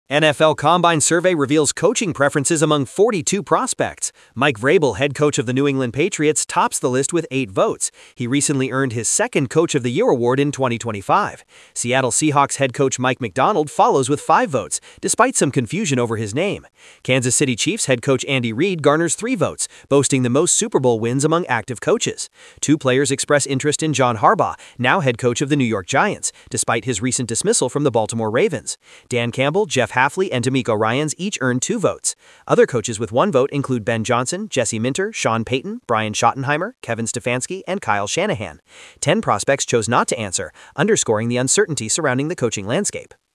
NFL Combine Survey reveals coaching preferences among 42 prospects. Mike Vrabel, head coach of the New England Patriots, tops the list with 8 votes. He recently earned his second Coach of the Year award in 2025. Seattle Seahawks head coach Mike Macdonald follows with 5 votes, despite some confusion over his name. Kansas City Chiefs head coach Andy Reid garners 3 votes, boasting the most Super Bowl wins among active coaches. 2 players express interest in John Harbaugh, now head coach of the New York Giants, despite his recent dismissal from the Baltimore Ravens. Dan Campbell, Jeff Hafley, and D'Amico Ryans each earned 2 votes. Other coaches with 1 vote include Ben Johnson, Jesse Minter, Sean Payton, Brian Schottenheimer, Kevin Stefanski, and Kyle Shanahan. 10 prospects chose not to answer, underscoring the uncertainty surrounding the coaching landscape.